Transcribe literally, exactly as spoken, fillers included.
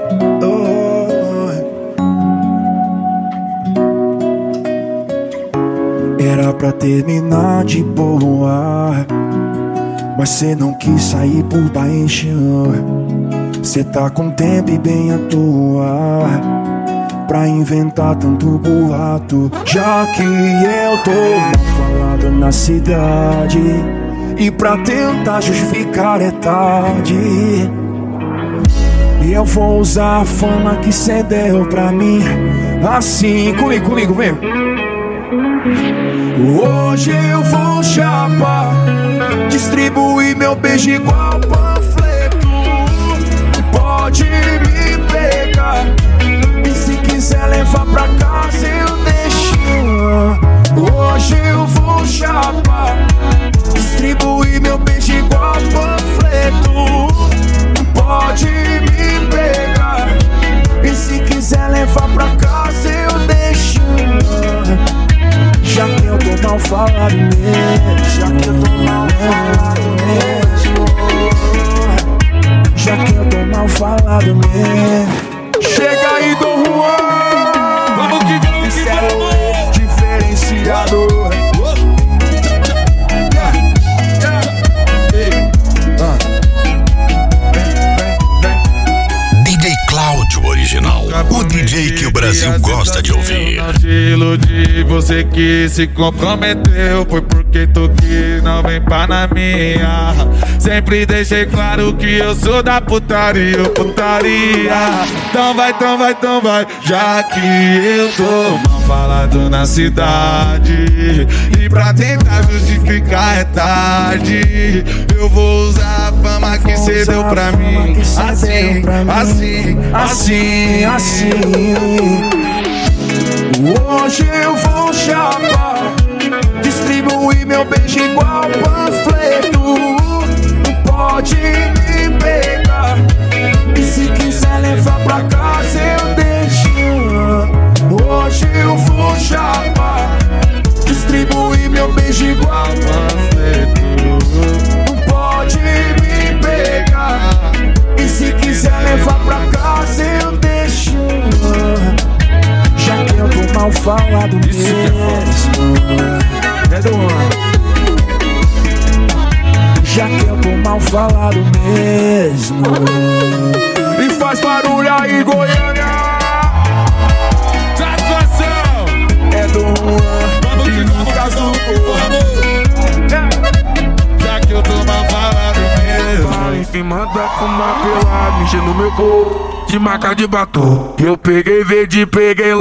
Oh. Era pra terminar de boa, mas cê não quis sair por baixo. Cê tá com tempo e bem à toa pra inventar tanto boato. Já que eu tô mal falado na cidade, e pra tentar justificar é tarde, e eu vou usar a fama que cê deu pra mim. Assim, comigo, comigo, vem. Hoje eu vou chapar, distribuir meu beijo igual panfleto. Pode me pegar, e se quiser levar pra casa eu deixo. Hoje eu vou chapar, distribuir meu beijo igual panfleto. Pode me pegar, e se quiser levar pra casa eu deixo. Já que eu tô mal falado mesmo, já que eu tô mal falado mesmo, já que eu tô mal falado mesmo. Chega aí, Dom Juan, vamos que vamos, isso que é o vamos. diferenciador. D J Cláudio Original, o D J que o Brasil gosta de ouvir. Não te iludi, você que se comprometeu, foi porque tu quis, não vem pá na minha. Sempre deixei claro que eu sou da putaria, putaria. Então vai, então vai, então vai, já que eu tô mal falado na cidade, e pra tentar justificar é tarde. Eu vou usar a fama que cê deu pra mim. Assim, assim, assim, assim. Hoje eu vou chapar, distribuir meu beijo igual panfleto. Pode me pegar, e se quiser levar pra casa eu deixo. Hoje eu vou chapar, distribuir meu beijo igual panfleto. Pode me pegar, e se quiser levar pra casa eu deixo. Já que eu tô mal falado mesmo, é do ano. Já que eu tô mal falado mesmo. E faz barulho aí, Goiânia. satisfação. É do ano. Vamos que vamos, vamos que vamos. Já que eu tô mal falado mesmo. Me manda fumar pelado, mexer no meu corpo, de marca de batom. Eu peguei verde, peguei